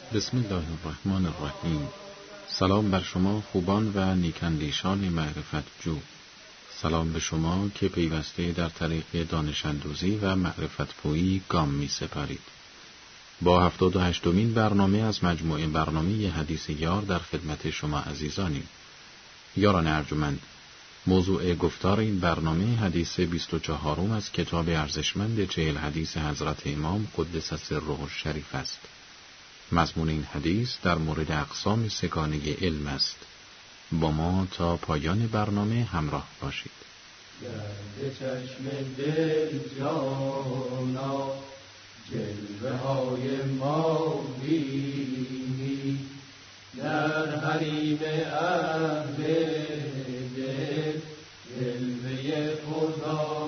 بسم الله الرحمن الرحیم. سلام بر شما خوبان و نیکندیشان معرفت جو. سلام به شما که پیوسته در طریق دانش اندوزی و معرفت پویی گام می سپارید. با 78مین برنامه از مجموعه برنامه حدیث یار در خدمت شما عزیزانیم. یاران ارجمند، موضوع گفتار این برنامه حدیث 24 از کتاب ارزشمند 40 حدیث حضرت امام قدس سره الشریف است. مضمون این حدیث در مورد اقسام سگانه علم است. با ما تا پایان برنامه همراه باشید. گرد چشم دل جانا جلوه های ما بینی، در حریم اهل دل جلوه خدا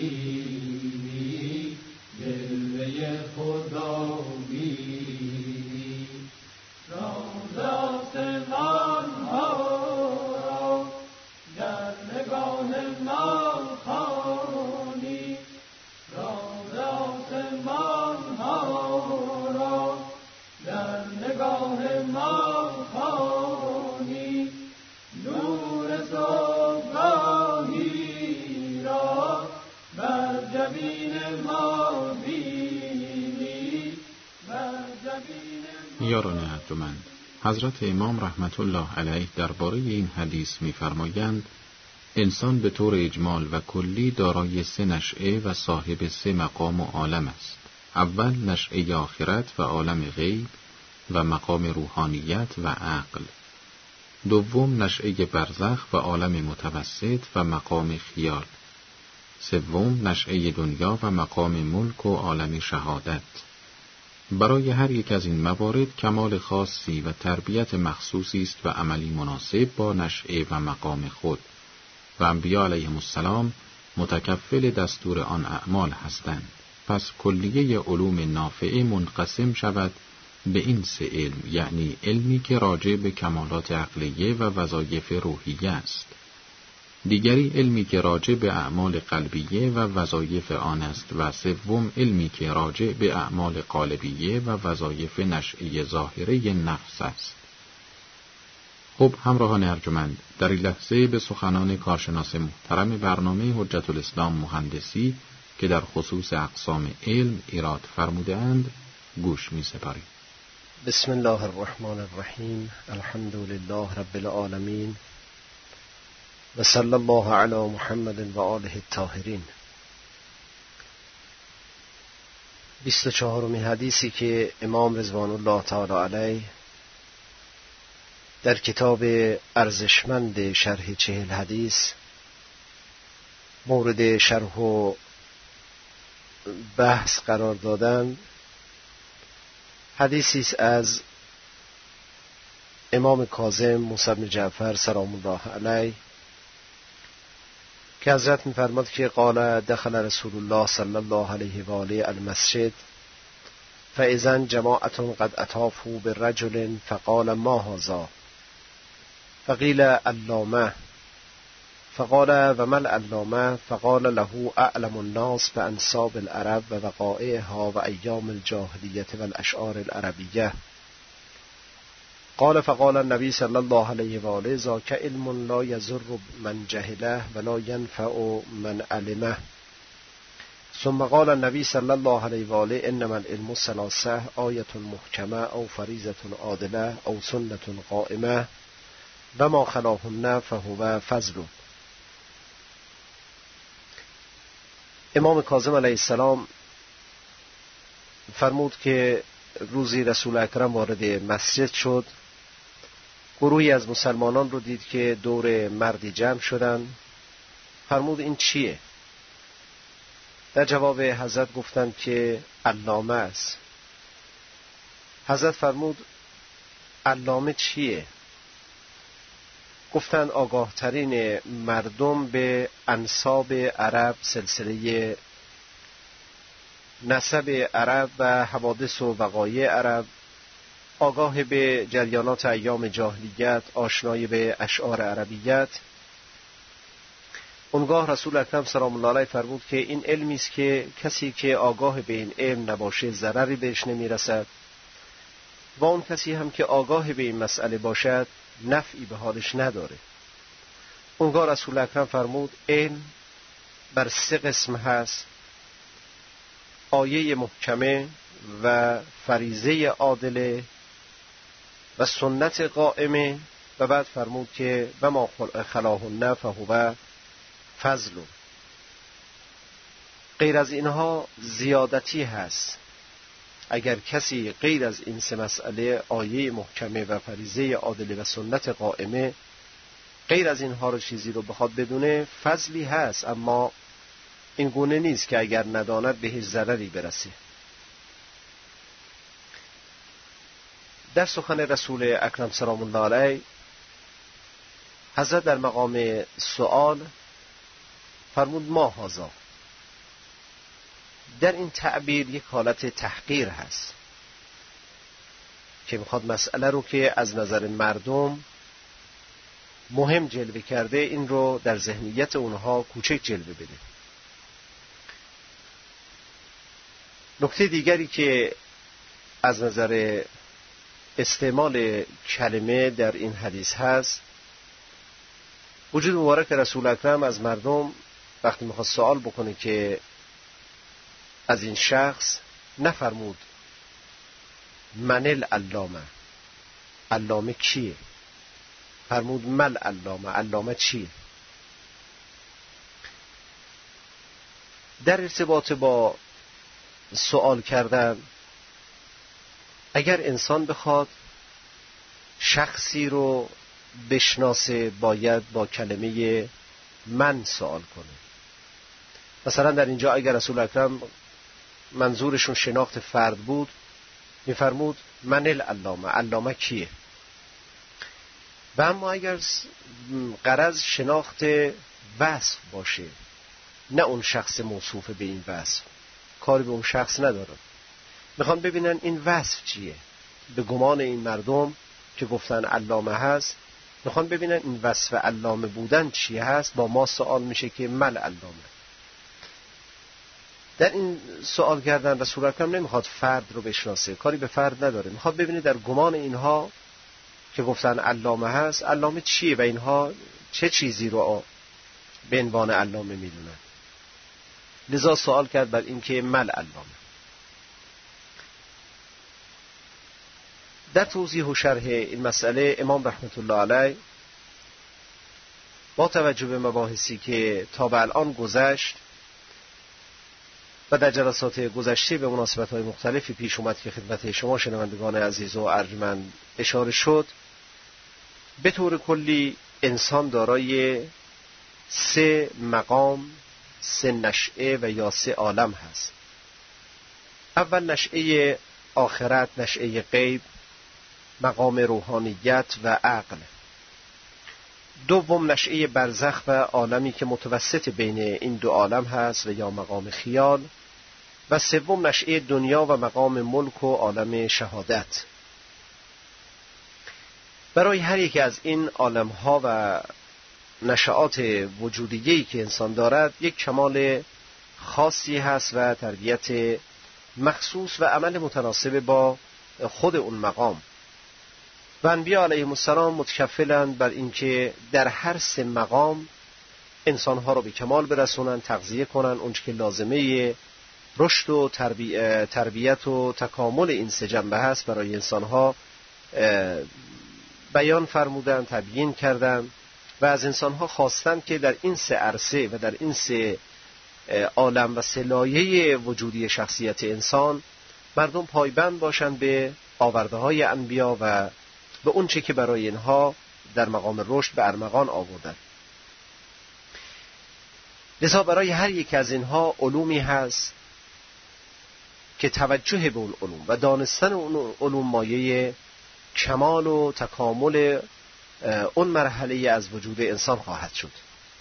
بینی، جلوه خدا بینی. راز آسمان ها در نگاه ما خوانی، راز آسمان ها در نگاه ما خوانی، نور صبحگاهی را بر جبین ما بینی، بر جبین ما. یاران ارجمند، حضرت امام رحمت الله علیه درباره این حدیث می‌فرمایند انسان به طور اجمال و کلی دارای 3 نشأه و صاحب 3 مقام و عالم است. اول نشأه آخرت و عالم غیب و مقام روحانیت و عقل. دوم نشأه برزخ و عالم متوسط و مقام خیال. سوم نشأه دنیا و مقام ملک و عالم شهادت. برای هر یک از این موارد کمال خاصی و تربیت مخصوصی است و عملی مناسب با نشأه و مقام خود، و انبیاء علیهم السلام متکفل دستور آن اعمال هستند. پس کلیه علوم نافعه منقسم شود به این 3 علم، یعنی علمی که راجع به کمالات عقلیه و وظایف روحیه است، دیگری علمی که راجع به اعمال قلبیه و وظایف آن است، و سوم علمی که راجع به اعمال قالبیه و وظایف نشئه ظاهره نفس است. خب همراهان ارجمند، در این لحظه به سخنان کارشناس محترم برنامه حجت الاسلام مهندسی که در خصوص اقسام علم ایراد فرموده اند گوش می سپاریم. بسم الله الرحمن الرحیم. الحمد لله رب العالمین و صلی الله علی محمد و آله الطاهرین. 24مین حدیثی که امام رضوان الله تعالی علیه در کتاب ارزشمند شرح 40 حدیث مورد شرح و بحث قرار دادند، حدیثی است از امام کاظم موسی بن جعفر سلام الله علیه که حضرت می‌فرماد که قال دخل رسول الله صلی الله علیه و آله المسجد فاذا جماعة قد اطافوا برجل فقال ما هذا فقیل علامه فقال و ما العلامه فقال له اعلم الناس بانساب العرب و وقائعها و ایام الجاهلیة و الاشعار العربیه. قال فقال النبي صلى الله عليه وآله ذاك علم لا يضر من جهله ولا ينفع من علمه. ثم قال النبي صلى الله عليه وآله انما العلم الثلاثة آية محكمة او فريضة عادلة او سنة قائمة وما خلاهن فهو فضل. امام کاظم علیه السلام فرمود که روزی رسول اکرم وارد مسجد شد، گروهی از مسلمانان رو دید که دور مردی جمع شدن. فرمود این چیه؟ در جواب حضرت گفتند که علامه است. حضرت فرمود علامه چیه؟ گفتند آگاه ترین مردم به انساب عرب، سلسله نسب عرب و حوادث و وقایع عرب، آگاه به جریانات ایام جاهلیت، آشنای به اشعار عربیت. اونگاه رسول اکرم سلام الله علیه فرمود که این علمی است که کسی که آگاه به این علم نباشه ضرری بهش نمیرسد و اون کسی هم که آگاه به این مسئله باشد نفعی به حالش نداره. اونگاه رسول اکرم فرمود علم بر 3 قسم هست: آیه محکمه و فریضه عادله و سنت قائمه، و بعد فرمود که و ما خلاهن فهو فضل. غیر از اینها زیادتی هست. اگر کسی غیر از این 3 مسئله، آیه محکمه و فریضه عادله و سنت قائمه، غیر از اینها رو چیزی رو بخواد بدونه، فضلی هست، اما این گونه نیست که اگر نداند به هیچ ضرری برسه. در سخن رسول اکرم سلام الله علیه، حضرت در مقام سؤال فرمود ما هذا. در این تعبیر یک حالت تحقیر هست که میخواد مسئله رو که از نظر مردم مهم جلوه کرده، این رو در ذهنیت اونها کوچک جلوه بده. نکته دیگری که از نظر استعمال کلمه در این حدیث هست، وجود مبارک رسول اکرم از مردم وقتی میخواد سوال بکنه که از این شخص، نفرمود من العلامه، علامه کیه؟ فرمود مل علامه، علامه چیه؟ در ارتباط با سوال کردن، اگر انسان بخواد شخصی رو بشناسه، باید با کلمه من سوال کنه. مثلا در اینجا اگر رسول اکرم منظورشون شناخت فرد بود، میفرمود من العلامه، علامه کیه؟ و اما اگر غرض شناخت وصف باشه، نه اون شخص موصوف به این وصف، کاری به اون شخص نداره، میخوان ببینن این وصف چیه. به گمان این مردم که گفتن علامه هست، میخوان ببینن این وصف علامه بودن چیه هست. با ما سوال میشه که مل علامه. در این سوال کردن رسول اکرم نمیخواد فرد رو بشناسه، کاری به فرد نداره، میخواد ببینه در گمان اینها که گفتن علامه هست، علامه چیه و اینها چه چیزی رو به عنوان علامه میدونن. لذا سوال کرد بر این که مل علامه. در توضیح و شرح این مسئله امام رحمت الله علیه با توجه به مباحثی که تا به الان گذشت و در جلسات گذشته به مناسبت‌های مختلفی پیش اومد که خدمت شما شنوندگان عزیز و ارجمند اشاره شد، به طور کلی انسان دارای 3 مقام، 3 نشعه و یا 3 عالم هست. اول نشعه آخرت، نشعه غیب، مقام روحانیت و عقل. دوم نشعه برزخ و عالمی که متوسط بین این 2 عالم هست و یا مقام خیال. و سوم نشعه دنیا و مقام ملک و عالم شهادت. برای هر یک از این عالم‌ها و نشعات وجودیه‌ای که انسان دارد یک کمال خاصی هست و تربیت مخصوص و عمل متناسب با خود اون مقام. و انبیاء علیهم السلام متکفلند بر اینکه در هر 3 مقام انسانها رو به کمال برسونن، تغذیه کنن، اونچه که لازمه رشد و تربیت و تکامل این 3 جنبه هست برای انسانها بیان فرمودن، تبیین کردن و از انسانها خواستن که در این 3 عرصه و در این 3 عالم و 3 لایه وجودی شخصیت انسان مردم پایبند باشند به آورده‌های انبیا و به اون چه که برای اینها در مقام رشد به ارمغان آوردن. لذا برای هر یک از اینها علومی هست که توجه به اون علوم و دانستن اون علوم مایه کمال و تکامل اون مرحله از وجود انسان خواهد شد.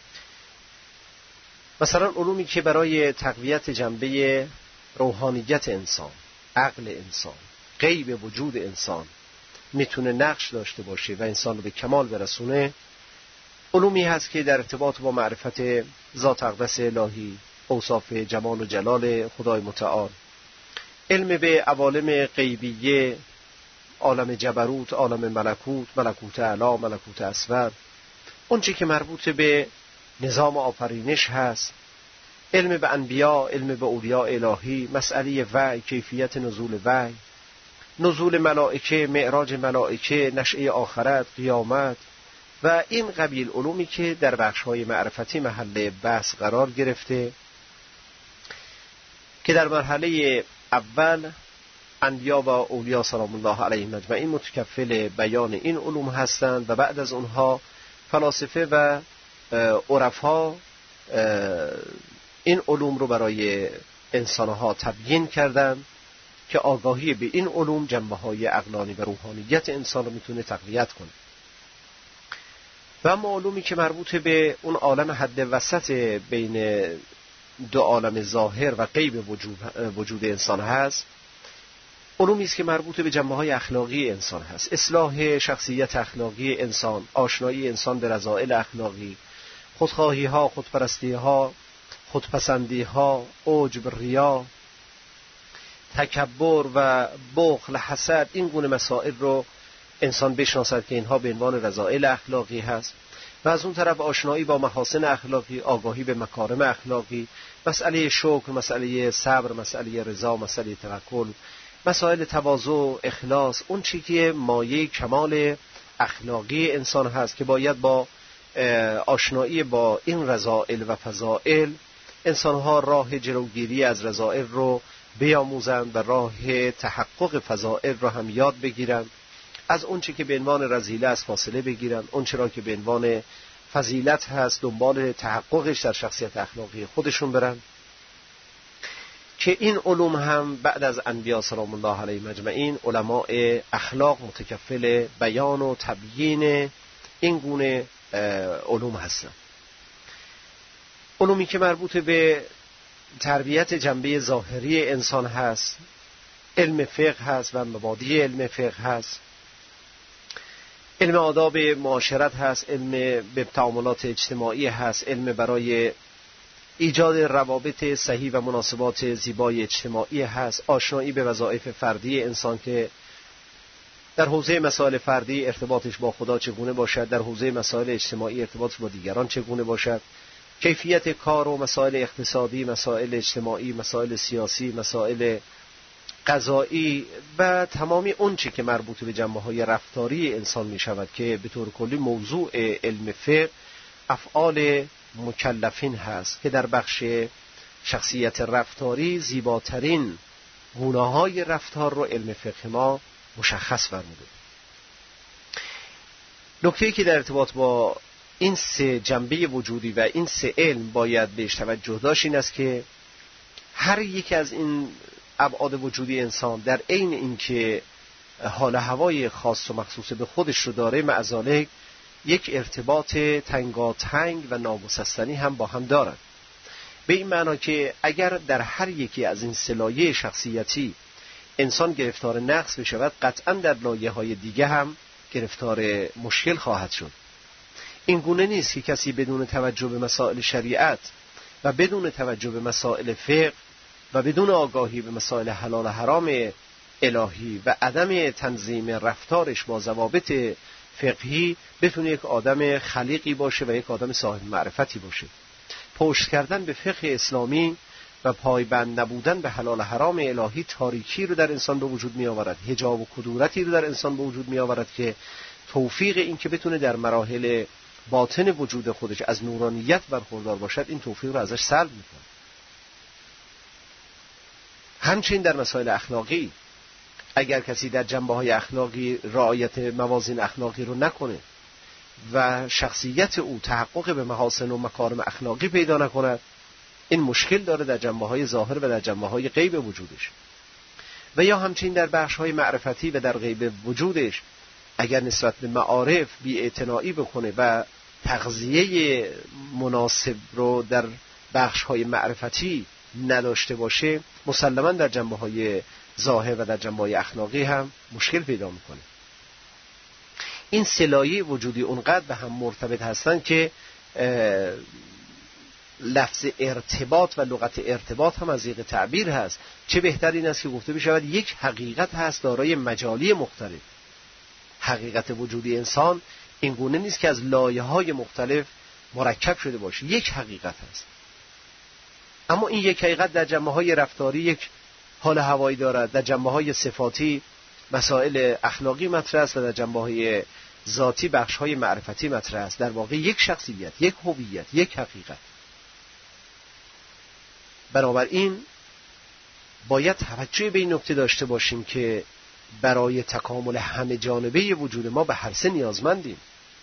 مثلا علومی که برای تقویت جنبه روحانیت انسان، عقل انسان، غیب وجود انسان میتونه نقش داشته باشه و انسان رو به کمال برسونه، علومی هست که در ارتباط با معرفت ذات اقدس الهی، اوصاف جمال و جلال خدای متعال، علم به عوالم غیبیه، عالم جبروت، عالم ملکوت، ملکوت اعلی، ملکوت اسفل، اون چی که مربوط به نظام آفرینش هست، علم به انبیا، علم به اولیاء الهی، مسئله وحی، کیفیت نزول وحی، نزول ملائکه، معراج ملائکه، نشأه آخرت، قیامت و این قبیل علومی که در بخش‌های معرفتی محل بحث قرار گرفته که در مرحله اول انبیا و اولیاء سلام الله علیهم اجمعین متکفل بیان این علوم هستند و بعد از اونها فلاسفه و عرفا این علوم رو برای انسانها تبیین کردند که آگاهی به این علوم جنبه‌های عقلانی و روحانیت انسان رو میتونه تقویت کنه. و اما علومی که مربوط به اون عالم حد وسط بین دو عالم ظاهر و غیب وجود انسان هست، علومی است که مربوط به جنبه‌های اخلاقی انسان هست، اصلاح شخصیت اخلاقی انسان، آشنایی انسان به رذائل اخلاقی، خودخواهی‌ها، خودپرستی‌ها، خودپسندی‌ها، عجب، ریا، تکبر و بخل، حسد، این گونه مسائل رو انسان بشناسد که اینها به عنوان رذائل اخلاقی هست و از اون طرف آشنایی با محاسن اخلاقی، آگاهی به مکارم اخلاقی، مسئله شکر، مسئله صبر، مسئله رضا، مسئله توکل، مسائل تواضع، اخلاص، اون چیزی که مایه کمال اخلاقی انسان هست که باید با آشنایی با این رذائل و فضائل انسانها راه جلوگیری از رذائل رو بیاموزند و راه تحقق فضائل رو هم یاد بگیرند، از اون چی که به عنوان رذیله از فاصله بگیرند، اون چرا که به عنوان فضیلت هست دنبال تحققش در شخصیت اخلاقی خودشون برن، که این علوم هم بعد از انبیا سلام الله علیهم اجمعین علماء اخلاق متکفل بیان و تبیین این گونه علوم هستند. علومی که مربوط به تربیت جنبه ظاهری انسان هست، علم فقه هست و مبادی علم فقه هست، علم آداب معاشرت هست، علم به تعاملات اجتماعی هست، علم برای ایجاد روابط صحیح و مناسبات زیبای اجتماعی هست، آشنایی به وظایف فردی انسان که در حوزه مسائل فردی ارتباطش با خدا چگونه باشد، در حوزه مسائل اجتماعی ارتباطش با دیگران چگونه باشد، کیفیت کار و مسائل اقتصادی، مسائل اجتماعی، مسائل سیاسی، مسائل قضایی و تمامی اون چی که مربوط به جنبه‌های رفتاری انسان می شود که به طور کلی موضوع علم فقه افعال مکلفین هست که در بخش شخصیت رفتاری زیباترین گونه‌های رفتار رو علم فقه ما مشخص فرموده. نکته‌ای که در ارتباط با این سه جنبه وجودی و این سه علم باید بهش توجه داشت این است که هر یک از این ابعاد وجودی انسان در عین اینکه حال هوای خاص و مخصوص به خودش رو داره، معذالک یک ارتباط تنگاتنگ و ناگسستنی هم با هم دارند. به این معنا که اگر در هر یکی از این سه لایه شخصیتی انسان گرفتار نقص بشود، قطعا در لایه‌های دیگه هم گرفتار مشکل خواهد شد. این گونه نیست که کسی بدون توجه به مسائل شریعت و بدون توجه به مسائل فقه و بدون آگاهی به مسائل حلال و حرام الهی و عدم تنظیم رفتارش با ضوابط فقهی بتونه یک آدم خلیقی باشه و یک آدم صاحب معرفتی باشه. پشت کردن به فقه اسلامی و پایبند نبودن به حلال و حرام الهی تاریکی رو در انسان به وجود می آورد، حجاب و کدورتی رو در انسان به وجود می آورد که توفیق این که بتونه در مراحل باطن وجود خودش از نورانیت برخوردار باشد، این توفیق رو ازش سلب میکنه. همچنین در مسائل اخلاقی اگر کسی در جنبه‌های اخلاقی رعایت موازین اخلاقی رو نکنه و شخصیت او تحقق به محاسن و مکارم اخلاقی پیدا نکند، این مشکل داره در جنبه‌های ظاهر و در جنبه‌های غیب وجودش. و یا همچنین در بخش‌های معرفتی و در غیب وجودش اگر نسبت به معارف بی‌اعتنایی بکنه و تغذیه مناسب رو در بخش‌های معرفتی نداشته باشه، مسلماً در جنبه‌های ظاهر و در جنبه‌های اخلاقی هم مشکل پیدا میکنه. این سه لایه وجودی اونقدر به هم مرتبط هستن که لفظ ارتباط و لغت ارتباط هم از ذیق تعبیر هست. چه بهتر این است که گفته بشود یک حقیقت هست دارای مجالی مختلف. حقیقت وجودی انسان این گونه نیست که از لایه‌های مختلف مرکب شده باشه، یک حقیقت هست. اما این یک حقیقت در جنبه‌های رفتاری یک حال هوایی دارد، در جنبه‌های صفاتی مسائل اخلاقی مطرح است و در جنبه‌های ذاتی بخش‌های معرفتی مطرح است. در واقع یک شخصیت، یک هویت، یک حقیقت. بنابراین باید توجه به این نکته داشته باشیم که برای تکامل همه جانبه وجود ما به هر سه نیازمندیم.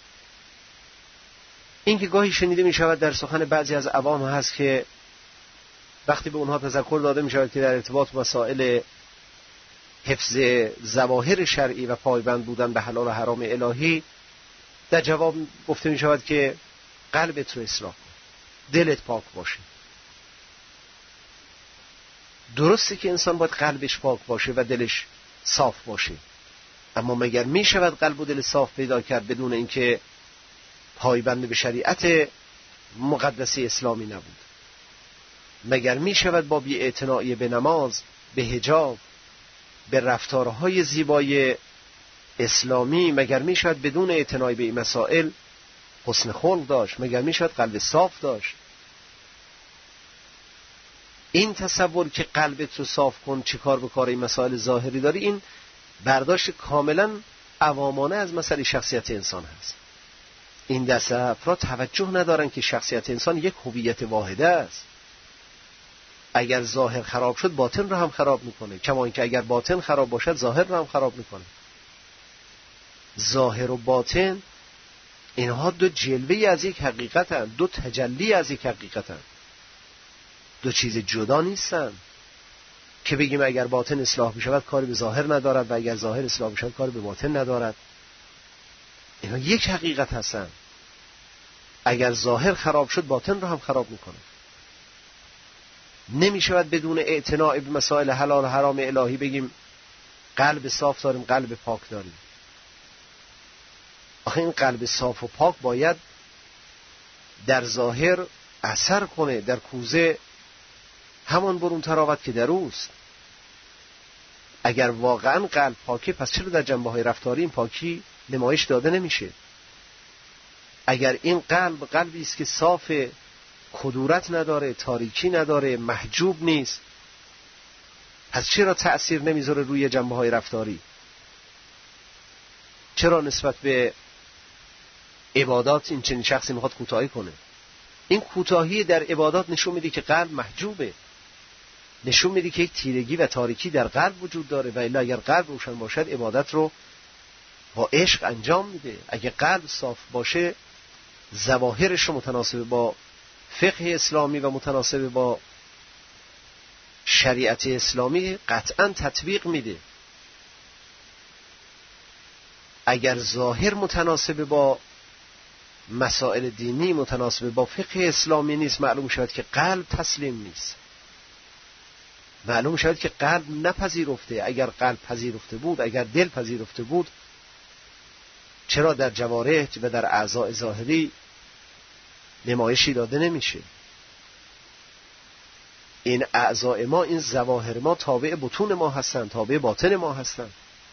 این که گاهی شنیده می شود در سخن بعضی از عوام هست که وقتی به اونها تذکر داده می شود که در ارتباط مسائل حفظ ظواهر شرعی و پایبند بودن به حلال و حرام الهی، در جواب گفته می شود که قلبت رو اصلاح کن، دلت پاک باشه. درسته که انسان باید قلبش پاک باشه و دلش صاف باشه، اما مگر می شود قلب و دل صاف پیدا کرد بدون اینکه پایبند به شریعت مقدسه اسلامی نبود؟ مگر می شود با بی‌اعتنایی به نماز، به حجاب، به رفتارهای زیبای اسلامی، مگر می شود بدون اعتنایی به این مسائل حسن خلق داشت؟ مگر می شود قلب صاف داشت؟ این تصور که قلبت رو صاف کن چه کار به کار این مسائل ظاهری داری، این برداشت کاملا عوامانه از مسئله شخصیت انسان هست. این دسته افراد توجه ندارن که شخصیت انسان یک هویت واحده است. اگر ظاهر خراب شد باطن رو هم خراب میکنه، کما اینکه اگر باطن خراب باشد ظاهر رو هم خراب میکنه. ظاهر و باطن اینها دو جلوه از یک حقیقت هستند، دو تجلی از یک حقیقت هستند، دو چیز جدا نیستن که بگیم اگر باطن اصلاح بشود کاری به ظاهر ندارد و اگر ظاهر اصلاح بشود کاری به باطن ندارد. اینها یک حقیقت هستند. اگر ظاهر خراب شد باطن رو هم خراب میکنه. نمی شود بدون اعتناع به مسائل حلال و حرام الهی بگیم قلب صاف داریم، قلب پاک داریم. آخه این قلب صاف و پاک باید در ظاهر اثر کنه، در کوزه همان برون تراوت که در اوست. اگر واقعا قلب پاکه پس چرا در جنبه‌های رفتاری این پاکی نمایش داده نمیشه؟ اگر این قلبی است که صاف، کدورت نداره، تاریکی نداره، محجوب نیست، پس چرا تأثیر نمیذاره روی جنبه‌های رفتاری؟ چرا نسبت به عبادات این چنین شخصی میخواد کوتاهی کنه؟ این کوتاهی در عبادات نشون میده که قلب محجوبه، نشون میده که یک تیرگی و تاریکی در قلب وجود داره و الا اگر قلب روشن باشد عبادت رو با عشق انجام میده. اگر قلب صاف باشه ظواهرش متناسب با فقه اسلامی و متناسب با شریعت اسلامی قطعا تطبیق میده. اگر ظاهر متناسب با مسائل دینی، متناسب با فقه اسلامی نیست، معلوم شود که قلب تسلیم نیست، معلوم شود که قلب نپذیرفته. اگر قلب پذیرفته بود، اگر دل پذیرفته بود، چرا در جوارح و در اعضاء ظاهری نمایشی داده نمیشه؟ این اعضاء ما، این ظواهر ما تابع بطون ما هستند، تابع باطن ما هستند.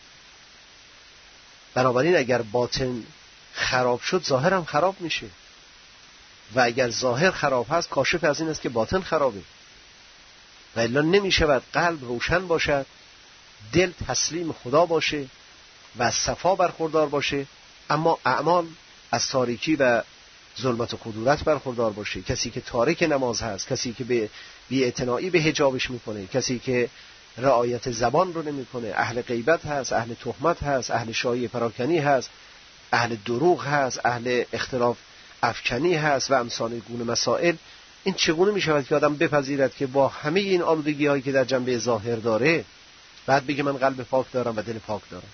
بنابراین اگر باطن خراب شد ظاهر هم خراب میشه و اگر ظاهر خراب هست کاشف از این است که باطن خرابه و الا نمیشود قلب روشن باشد، دل تسلیم خدا باشه و از صفا برخوردار باشه، اما اعمال از تاریکی و ظلمت و کدورت برخوردار باشه. کسی که تارک نماز هست، کسی که به بی‌اعتنایی به حجابش میکنه، کسی که رعایت زبان رو نمیکنه، اهل غیبت هست، اهل تهمت هست، اهل شایعه پراکنی هست، اهل دروغ هست، اهل اختلاف افکنی هست و امثال گونه مسائل. این چگونه میشود که آدم بپذیرد که با همه این آلودگی هایی که در جنبه ظاهر داره بعد بگه من قلب پاک دارم و دل پاک دارم؟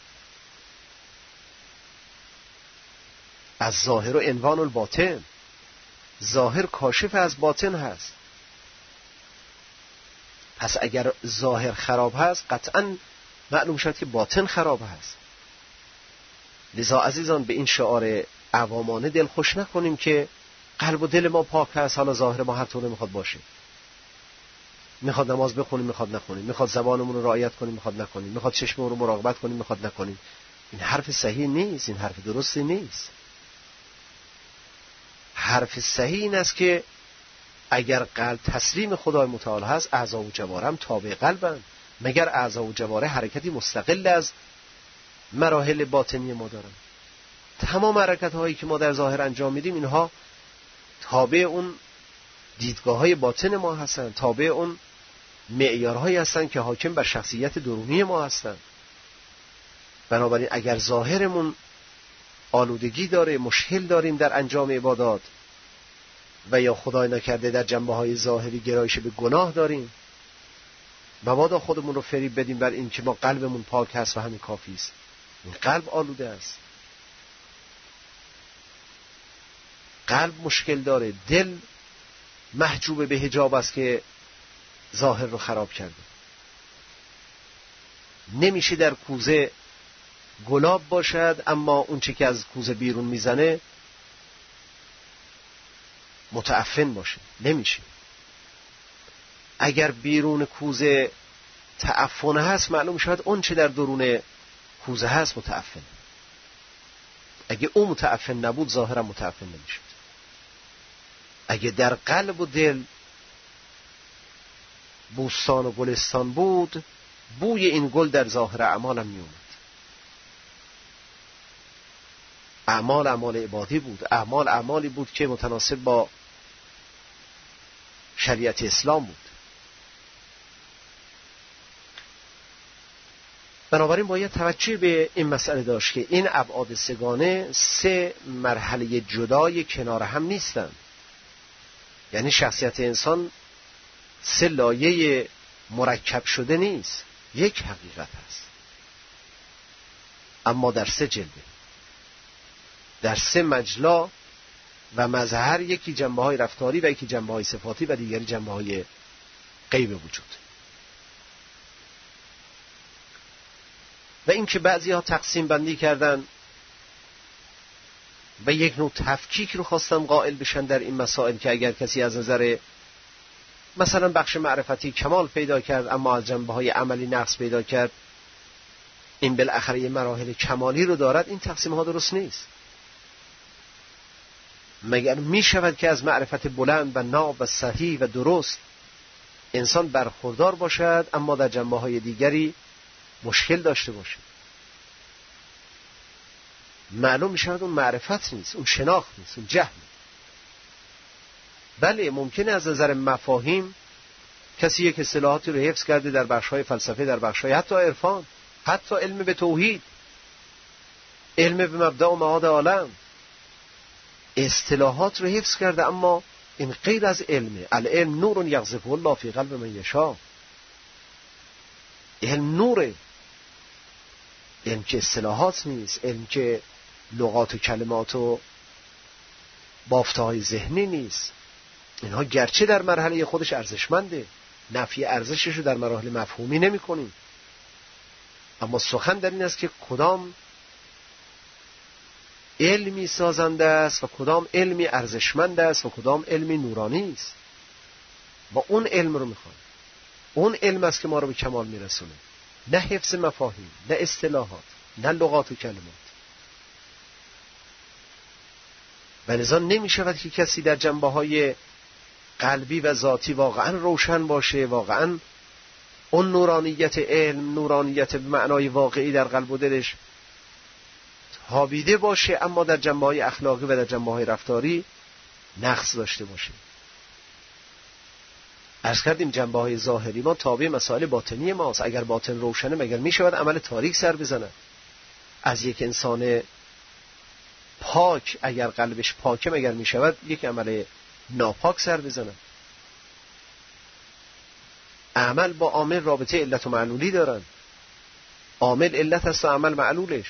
از ظاهر و عنوان الباطن، ظاهر کاشف از باطن هست. پس اگر ظاهر خراب هست قطعا معلوم شد که باطن خراب هست. لذا عزیزان به این شعار عوامانه دل خوش نکنیم که قلب و دل ما پاک هست، حالا ظاهر ما هر طور میخواد باشه، میخواد نماز بخونیم میخواد نخونیم، میخواد زبانمون رو رعایت کنیم میخواد نکنیم، میخواد چشممون رو مراقبت کنیم میخواد نکنیم، این حرف صحیح نیست، این حرف درستی نیست. حرف صحیح این است که اگر قلب تسلیم خدای متعال هست، اعضا و جوارح تابع قلبند. مگر اعضا و جوارح حرکتی مستقل از مراحل باطنی ما دارن؟ تمام حرکت هایی که ما در ظاهر انجام میدیم اینها تابع اون دیدگاه‌های باطن ما هستند، تابع اون معیارهایی هستند که حاکم بر شخصیت درونی ما هستند. بنابراین اگر ظاهرمون آلودگی داره، مشکل داریم در انجام عبادات و یا خدای نکرده در جنبه‌های ظاهری گرایش به گناه داریم، مبادا خودمون رو فریب بدیم بر این که ما قلبمون پاک هست و همین کافی است. این قلب آلوده است، قلب مشکل داره، دل محجوب به حجاب است که ظاهر رو خراب کرده. نمیشه در کوزه گلاب باشد اما اون چه که از کوزه بیرون میزنه متعفن باشه، نمیشه. اگر بیرون کوزه تعفن هست، معلوم شد اون چه در درون کوزه هست متعفن. اگه اون متعفن نبود ظاهرا متعفن نمیشد. اگه در قلب و دل بوستان و گلستان بود، بوی این گل در ظاهر اعمال هم میومد. اعمال عبادی بود، اعمالی بود که متناسب با شریعت اسلام بود. بنابراین باید توجه به این مسئله داشت که این ابعاد سگانه سه مرحله جدای کنار هم نیستند. یعنی شخصیت انسان سه لایه مرکب شده نیست، یک حقیقت هست اما در سه جلوه، در سه مجلا و مظهر، یکی جنبه های رفتاری و یکی جنبه های صفاتی و دیگری جنبه های غیب وجود. و این که بعضی ها تقسیم بندی کردن و یک نوع تفکیک رو خواستن قائل بشن در این مسائل که اگر کسی از نظر مثلا بخش معرفتی کمال پیدا کرد اما از جنبه های عملی نقص پیدا کرد، این بالاخره مراحل کمالی رو دارد. این تقسیم ها درست نیست. مگر می شود که از معرفت بلند و ناب و صحیح و درست انسان برخوردار باشد اما در جنبه های دیگری مشکل داشته باشه؟ معلوم می شود اون معرفت نیست، اون شناخت نیست، اون جهل. بله ممکنه از نظر مفاهیم کسی یک اصطلاحاتی رو حفظ کرده در بخش‌های فلسفه، در بخش‌های حتی عرفان، حتی علم به توحید، علم به مبدأ و معاد عالم، اصطلاحات رو حفظ کرده، اما این غیر از علمه. العلم نور یقذفه الله فی قلب من یشاء. علم نوره، علم که اصطلاحات نیست، علم که لغات و کلمات و بافته‌های ذهنی نیست. اینها گرچه در مرحله خودش ارزشمنده، نفی ارزشش رو در مراحل مفهومی نمی کنیم، اما سخن در این است که کدام علمی سازنده است و کدام علمی ارزشمند است و کدام علمی نورانی است. ما اون علم رو میخوایم. اون علم است که ما رو به کمال میرسونه، نه حفظ مفاهیم، نه اصطلاحات، نه لغات و کلمات. و لذا نمی شود که کسی در جنبه‌های قلبی و ذاتی واقعا روشن باشه، واقعا اون نورانیت علم، نورانیت به معنای واقعی در قلب و دلش تابیده باشه، اما در جنبه‌های اخلاقی و در جنبه‌های رفتاری نقص داشته باشه. عرض کردیم جنبه‌های ظاهری ما تابع مسائل باطنی ماست. اگر باطن روشنه مگر می شود عمل تاریک سر بزنه؟ از یک انسان پاک اگر قلبش پاکه مگر می شود یک عمل ناپاک سر بزنه؟ عمل با عامل رابطه علت و معلولی دارن. عامل علت هست و عمل معلولش.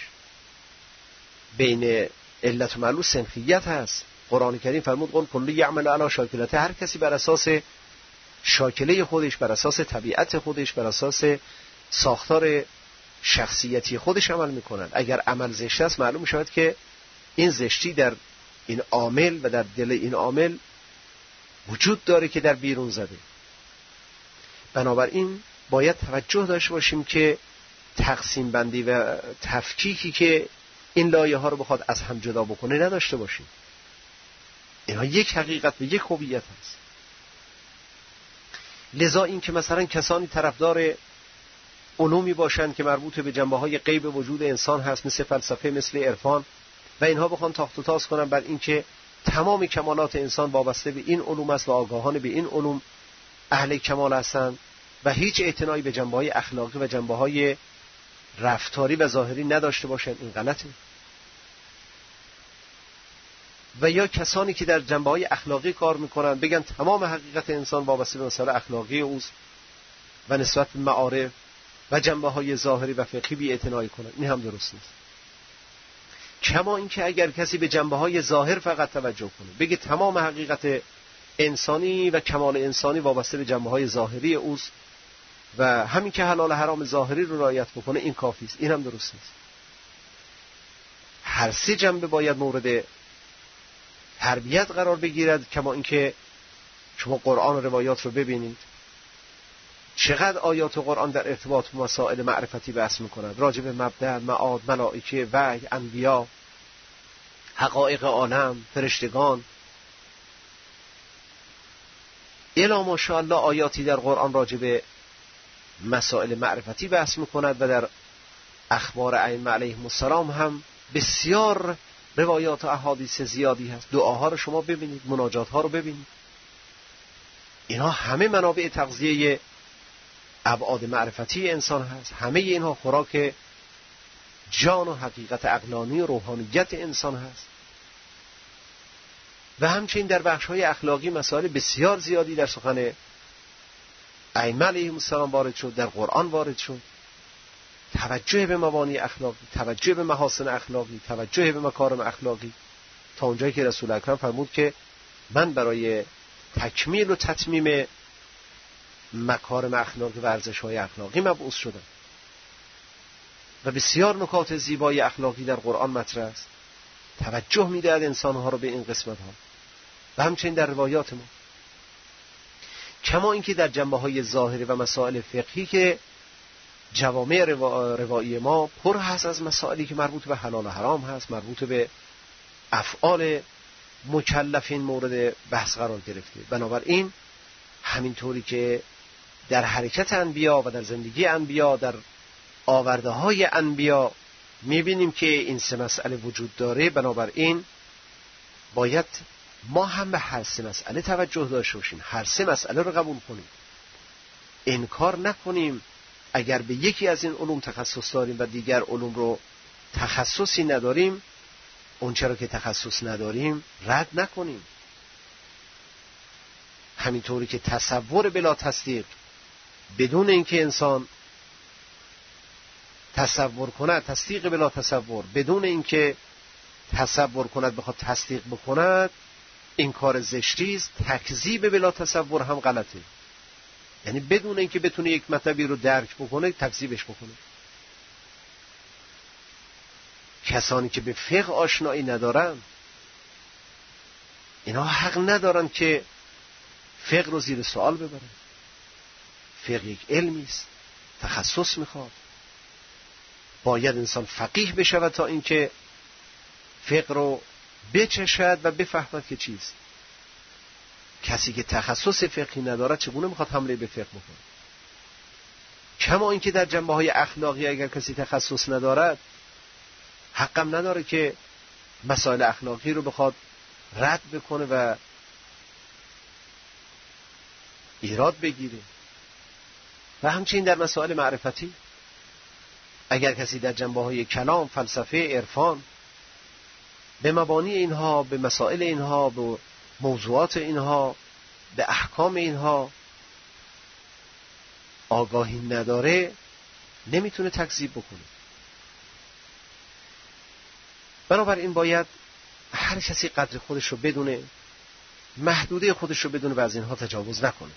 بین علت و معلول صنفیت هست. قرآن کریم فرمود قل کل یعمل علی شاکلته، هر کسی بر اساس شاکله خودش، بر اساس طبیعت خودش، بر اساس ساختار شخصیتی خودش عمل میکنن. اگر عمل زشت است معلوم شود که این زشتی در این عامل و در دل این عامل وجود داره که در بیرون زده. بنابراین باید توجه داشته باشیم که تقسیم بندی و تفکیکی که این لایه ها رو بخواد از هم جدا بکنه نداشته باشیم. اینها یک حقیقت و یک هویت هست. لذا این که مثلا کسانی طرفدار علومی باشند که مربوط به جنبه‌های غیب وجود انسان هست، مثل فلسفه، مثل عرفان، و اینها بخوان تاخت و تاز کنن بر این که تمام کمالات انسان وابسته به این علوم است و آگاهان به این علوم اهل کمال هستند و هیچ اعتنایی به جنبه‌های اخلاقی و جنبه‌های رفتاری و ظاهری نداشته باشند، این غلطه. و یا کسانی که در جنبه‌های اخلاقی کار میکنن بگن تمام حقیقت انسان وابسته به مسائل اخلاقی اوست و نسبت به معارف و جنبه‌های ظاهری و فقهی بی‌اعتنایی کنن، این هم درست نیست. کما اینکه اگر کسی به جنبه‌های ظاهر فقط توجه کنه، بگه تمام حقیقت انسانی و کمال انسانی وابسته به جنبه‌های ظاهری اوست و همین که حلال حرام ظاهری رو رعایت بکنه، این کافی است، این هم درست نیست. هر سه جنبه باید مورد تربیت قرار بگیرد. کما اینکه شما قرآن و روایات رو ببینید چقدر آیات قرآن در ارتباط با مسائل معرفتی بحث می‌کند، راجع به مبدأ، معاد، ملائکه، وحی، انبیا، حقایق عالم، فرشتگان. الا ماشاءالله آیاتی در قرآن راجع به مسائل معرفتی بحث می‌کند و در اخبار ائمه علیهم السلام هم بسیار روایات و احادیث زیادی هست. دعاها رو شما ببینید، مناجات‌ها رو ببینید، اینها همه منابع تغذیه ابعاد معرفتی انسان هست. همه اینها خوراک جان و حقیقت عقلانی و روحانیت انسان هست. و همچنین در بخش‌های اخلاقی مسائل بسیار زیادی در سخن ائمه علیهم السلام وارد شد، در قرآن وارد شد. توجه به مبانی اخلاقی، توجه به محاسن اخلاقی، توجه به مکارم اخلاقی، تا اونجایی که رسول اکرم فرمود که من برای تکمیل و تتمیم مکارم اخلاقی و ارزش‌های اخلاقی مبعوث شدم. و بسیار نکات زیبای اخلاقی در قرآن مطرح است. توجه می‌دهد انسان‌ها رو به این قسمت‌ها و همچنین در روایات ما. کما اینکه در جنبه‌های ظاهری و مسائل فقهی که جوامع روایی ما پر هست از مسائلی که مربوط به حلال و حرام هست، مربوط به افعال مکلفین مورد بحث قرار گرفته. بنابراین همینطوری که در حرکت انبیا و در زندگی انبیا، در آورده های انبیا میبینیم که این سه مسئله وجود داره، بنابراین باید ما هم به هر سه مسئله توجه داشته باشیم، هر سه مسئله رو قبول کنیم، انکار نکنیم. اگر به یکی از این علوم تخصص داریم و دیگر علوم رو تخصصی نداریم، اون چرا که تخصص نداریم رد نکنیم. همینطوری که تصور بلا تصدیق، بدون اینکه انسان تصور کند، تصدیق بلا تصور، بدون اینکه تصور کند بخواد تصدیق بکند، این کار زشتی است. تکذیب بلا تصور هم غلطه، یعنی بدون اینکه بتونه یک مطلبی رو درک بکنه تکذیبش بکنه. کسانی که به فقه آشنایی ندارن، اینا حق ندارن که فقه رو زیر سوال ببرن. فقه یک علمی است، تخصص میخواد. باید انسان فقیه بشود تا اینکه فقه رو بچشد و بفهمد که چیست. کسی که تخصص فقهی ندارد چگونه میخواد حمله به فقه بکنه؟ کما اینکه در جنبه‌های اخلاقی اگر کسی تخصص ندارد، حقم نداره که مسائل اخلاقی رو بخواد رد بکنه و ایراد بگیره. و همچنین در مسائل معرفتی اگر کسی در جنبه‌های کلام، فلسفه، عرفان به مبانی اینها، به مسائل اینها، به موضوعات اینها، به احکام اینها آگاهی نداره، نمیتونه تکذیب بکنه. بنابراین باید هر کسی قدر خودش رو بدونه، محدوده خودش رو بدونه و از اینها تجاوز نکنه.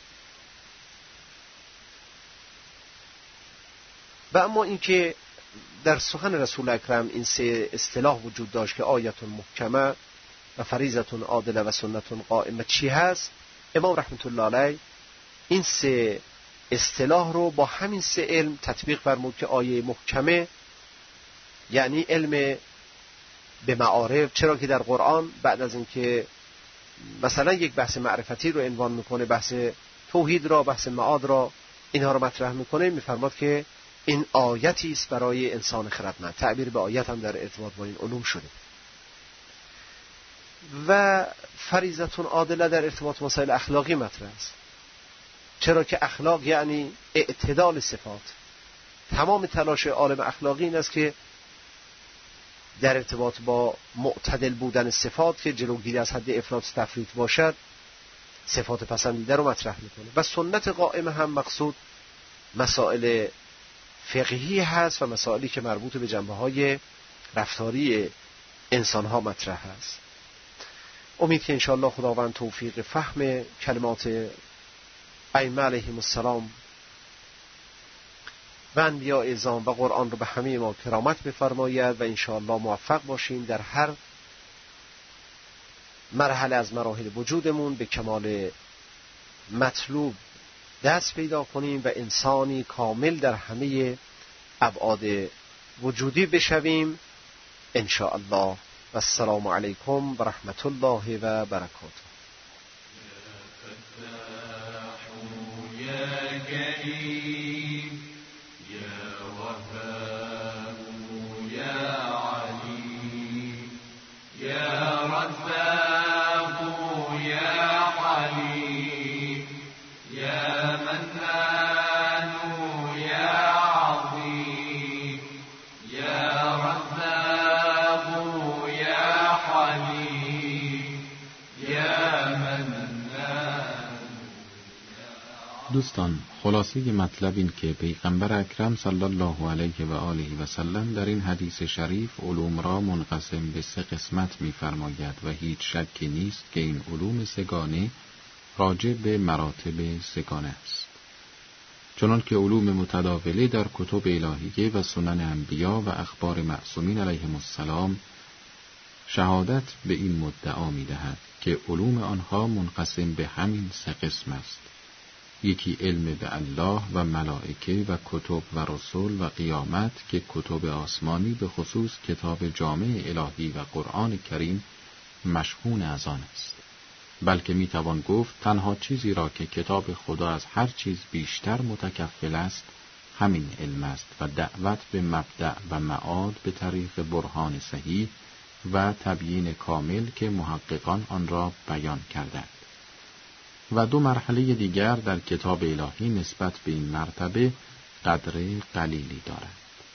و اما اینکه در سخن رسول اکرم این سه اصطلاح وجود داشت که آیت محکمه و فریضه عادله و سنت قائمه چی هست. امام رحمت الله علیه این سه اصطلاح رو با همین سه علم تطبیق فرمود که آیه محکمه یعنی علم به معارف، چرا که در قرآن بعد از اینکه مثلا یک بحث معرفتی رو عنوان میکنه، بحث توحید را، بحث معاد را، اینها رو مطرح میکنه، میفرماد که این آیتی است برای انسان خردمند. تعبیر به آیت هم در ارتباط با این علوم شده. و فریضه عادله در ارتباط مسائل اخلاقی مطرح است، چرا که اخلاق یعنی اعتدال صفات. تمام تلاش عالم اخلاقی این است که در ارتباط با معتدل بودن صفات که جلوگیری از حد افراط و تفریط باشد، صفات پسندیده رو مطرح میکنه. و سنت قائمه هم مقصود مسائل فقهی هست و مسائلی که مربوط به جنبه‌های رفتاری انسان‌ها مطرح هست. امید که انشاءالله خداوند توفیق فهم کلمات ائمه علیهم السلام و انبیاء اعظام و قرآن رو به همه ما کرامت بفرماید و انشاءالله موفق باشیم در هر مرحله از مراحل وجودمون به کمال مطلوب دست پیدا کنیم و انسانی کامل در همه ابعاد وجودی بشویم انشاءالله. و السلام علیکم و رحمت الله و برکاته. دوستان، خلاصه مطلب این که پیغمبر اکرم صلی الله علیه و آله و سلم در این حدیث شریف علوم را منقسم به 3 قسمت می‌فرماید و هیچ شکی نیست که این علوم سگانه راجع به مراتب سگانه است. چنان که علوم متداوله در کتب الهیه و سنن انبیا و اخبار معصومین علیهم السلام شهادت به این مدعا می‌دهد که علوم آنها منقسم به همین 3 قسم است. یکی علم به الله و ملائکه و کتب و رسول و قیامت که کتب آسمانی به خصوص کتاب جامع الهی و قرآن کریم مشهون از آن است. بلکه میتوان گفت تنها چیزی را که کتاب خدا از هر چیز بیشتر متکفل است همین علم است و دعوت به مبدأ و معاد به طریق برهان صحیح و تبیین کامل که محققان آن را بیان کردند. و 2 مرحله دیگر در کتاب الهی نسبت به این مرتبه قدر قلیلی دارد.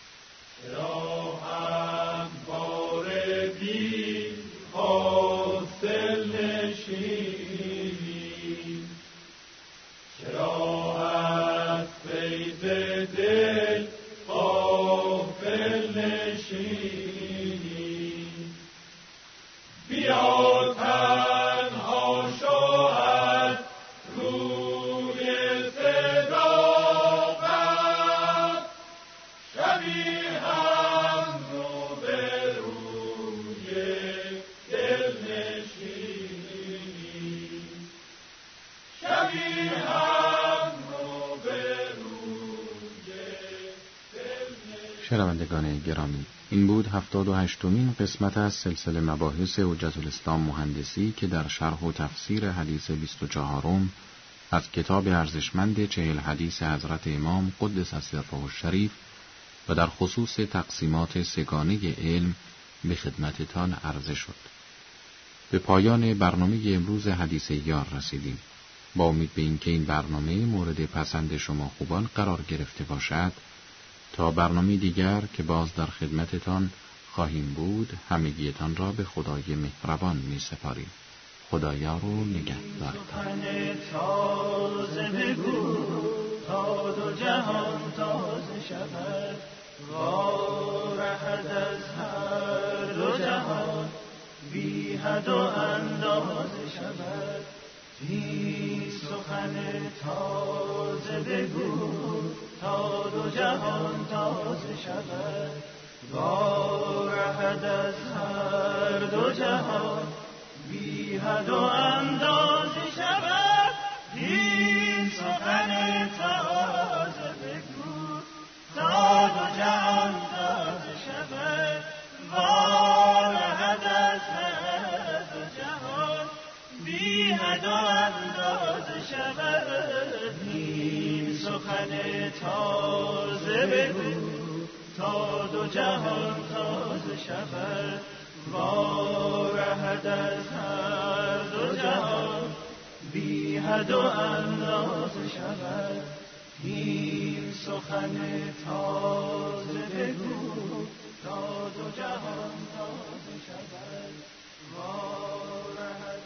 شنوندگان گرامی، این بود 78مین قسمت از سلسله مباحث حجت الاسلام مهندسی که در شرح و تفسیر حدیث 24 از کتاب ارزشمند 40 حدیث حضرت امام قدس سره الشریف و در خصوص تقسیمات سگانه علم به خدمتتان عرضه شد. به پایان برنامه امروز حدیث یار رسیدیم. با امید به اینکه این برنامه مورد پسند شما خوبان قرار گرفته باشد، تا برنامه دیگر که باز در خدمتتان خواهیم بود، همگیتان را به خدای مهربان می سپاریم. خدایا رو نگهدارتان. تازه بگو تا 2 جهان تازه شود، وارهد از هر 2 جهان بی حد و اندازه شود. این سخن تازه بگو تا 2 جهان تازه شود. وارهد از هر دو جهان بی حد و اندازه شود این سخن تازه بگو تا دو جهان تازه شود وارهد از هر دو جهان بی حد و اندازه شود این سخن تازه بگو تا دو جهان تازه شود وارهد از هر دو جهان بی حد و اندازه شود این سخن تازه بگو تا دو جهان تازه شود وارهد